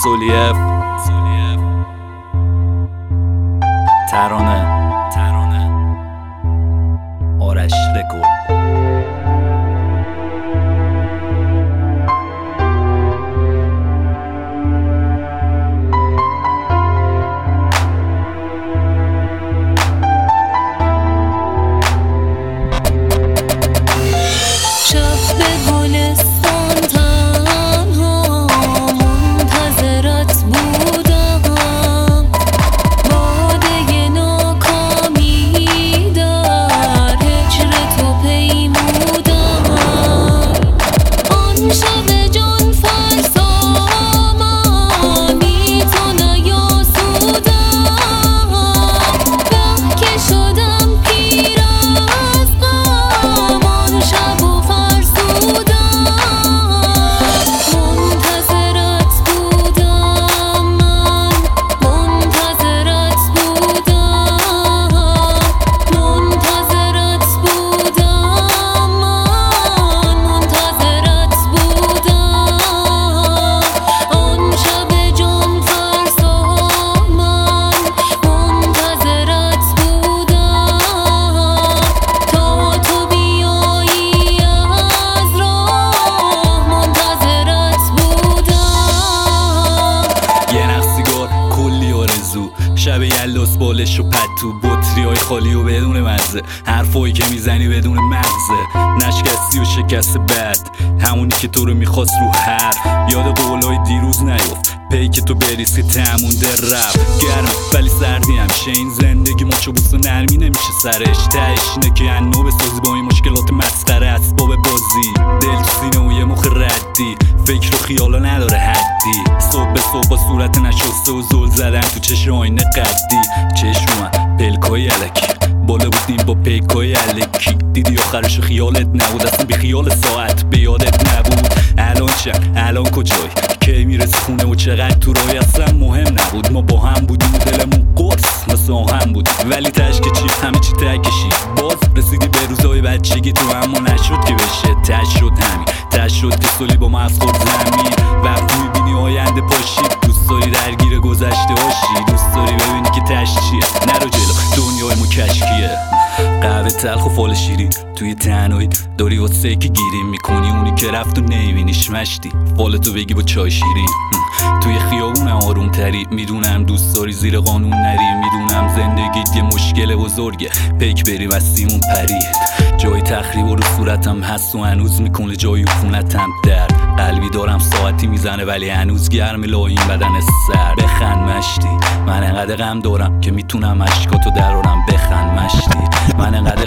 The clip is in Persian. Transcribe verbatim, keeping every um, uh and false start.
سولیف ترانه ترانه آرش رکورد. شب یلداس بالش و پتو بطری های خالی و بدون مزه، حرفایی که میزنی بدون مغزه، نشکستی و شکست بد، همونی که تو رو میخواست رو حرف. یاد قولای دیروز نیفت، پی که تو بریسی تمونده رفت. گرم ولی سردی همیشه این زندگی، مچ و بوس و نرمی نمیشه سرش. تهش اینه که انو بسازی با این مشکلات مسخره، اسباب بازی دل تو سینه و یه مخ ردی، فکر و خیالا نداره حدی. صبح به صبح با صورت نشسته و زل زدن تو چشم آینه قدی، چشمم پلکای علکی بالا بودیم با پیکای علکی. دیدی آخرش خیالت نبود، اصلا بی خیال ساعت به یادت نبود. الان چند الان کجایی، کی میرسی خونه و چقدر تو رای، اصلا مهم نبود. ما با هم بودیم و دلمون قرص مثل آهن بود، ولی تش که چی همه چی ته کشید. باز رسیدی به روزای بچگی تو، اما نشد که بشه. تش شد همین تش شد که سولی با ما از خورد زمین. وقتی میبینی آینده پاشید، دوست داری درگیر گذشته باشی، دوست داری ببینی که تش چیه. نرو جلو دنیای مو کشکیه، قهوه تلخ و فال شیرین توی تنهایی داری واسه که گیریم میکنی. اونی که رفت و نمیبینیش مشتی، فالتو بگی با چای شیرین. توی خیابونم آروم تری، میدونم دوست داری زیر قانون نری، میدونم زندگیت یه مشکل بزرگه، پیک بریم از سیمون پری. جای تخریب و رو صورتم هست و هنوز میکنه جای خونتم درد. قلبی دارم ساعتی میزنه ولی هنوز گرم لایم بدن سر. بخند مشتی، من انقدر غم دارم که میتونم اشکاتو درارم. بخند مشتی، من انقدر